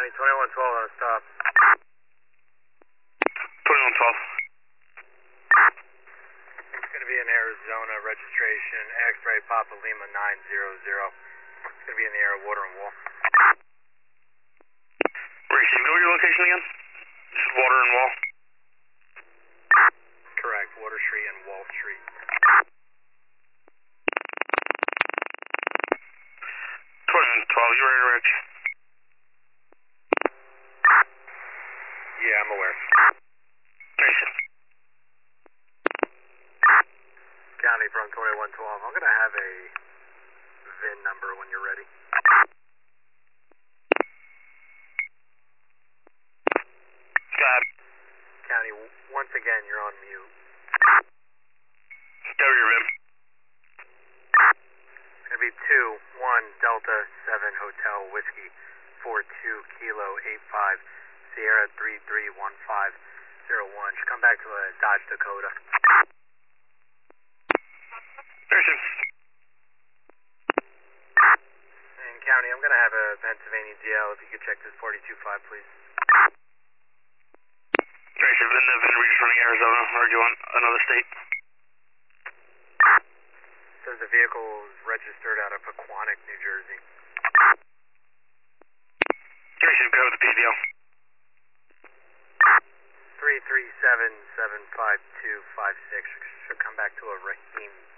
County 2112 on a stop. 2112. It's going to be an Arizona registration, X-ray Papa Lima 900. It's going to be in the area of Water and Wall. Racing, know your location again? This is Water and Wall. Correct, Water Street and Wall Street. 2112, you ready to Rich? Yeah, I'm aware. Racing. County from 2112. I'm going to have a VIN number when you're ready. Got it. County, once again, you're on mute. Go your VIN. It's going to be 21 Delta 7 Hotel Whiskey 42 Kilo 85 Sierra 331501. Should come back to a Dodge Dakota. Racing. And County, I'm going to have a Pennsylvania DL. If you could check this 425, please. Racing, VIN reads from Arizona, or do you want another state? Says the vehicle is registered out of Pequannock, New Jersey. Racing, go with the PDL. 337-75256. Should come back to a Raheem